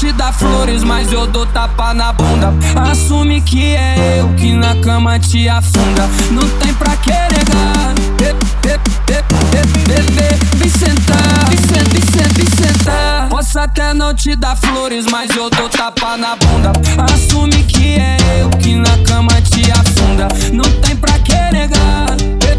te dar flores, mas eu dou tapa na bunda. Assume que é eu que na cama te afunda. Não tem pra que negar. Vem sentar, vem sentar. Posso até não te dar flores, mas eu dou tapa na bunda. Assume que é eu que na cama te afunda. Não tem pra que negar.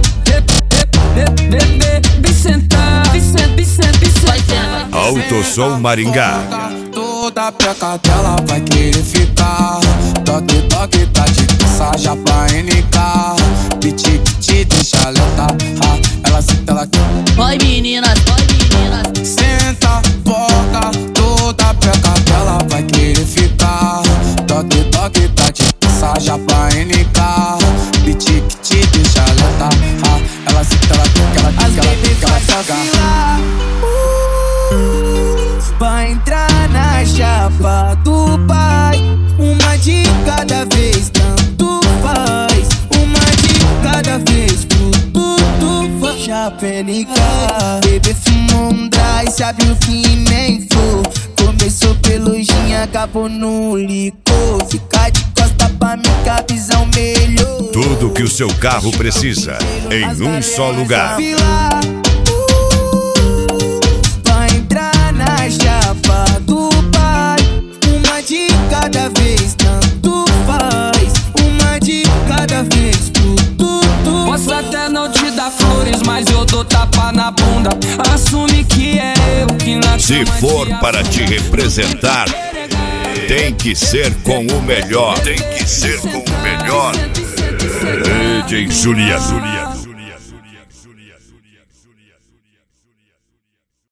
Vem sentar, vem sentar. Autosom Maringá. Toda peca dela vai querer ficar. Toque, toque, tá de passagem pra NK. Piti, piti, deixa lenta. Ela senta, ela quer. Vai meninas, vai meninas. Senta, boca. Toda peca dela vai querer ficar. Toque, toque, tá de passagem pra NK. Piti, piti, deixa lenta. Ela senta, ela quer, ela quer, ela caga. Vai entrar na chapa do pai. Uma de cada vez, tanto faz. Uma de cada vez, tudo faz. Chapa NK. Bebê fumou um dry, sabe o que nem for. Começou pelo gin, acabou no licor. Fica de costa pra mim que a visão melhor. Tudo que o seu carro precisa em um só lugar. Vai entrar na chapa do pai. Uma de cada vez, tanto faz. Uma de cada vez, tudo. Posso até não te dar flores, mas eu dou tapa na bunda. Assume que é eu que na Se cama for te para te afunda. representar, tem que ser com o melhor. Tem que ser com o melhor. DJ Juliano.